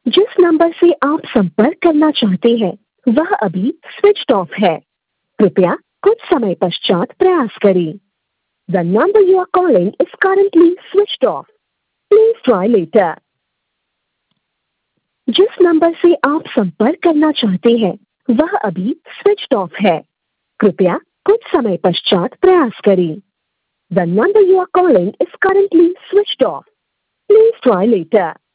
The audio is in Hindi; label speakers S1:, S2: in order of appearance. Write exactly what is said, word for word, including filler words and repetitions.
S1: जिस नंबर से आप संपर्क करना चाहते हैं वह अभी स्विच्ड ऑफ है। कृपया कुछ समय पश्चात प्रयास करें। The number you are calling is currently switched off. Please try later. जिस नंबर से आप संपर्क करना चाहते हैं वह अभी स्विच्ड ऑफ है। कृपया कुछ समय पश्चात प्रयास करें। The number you are calling is currently switched off. Please try later.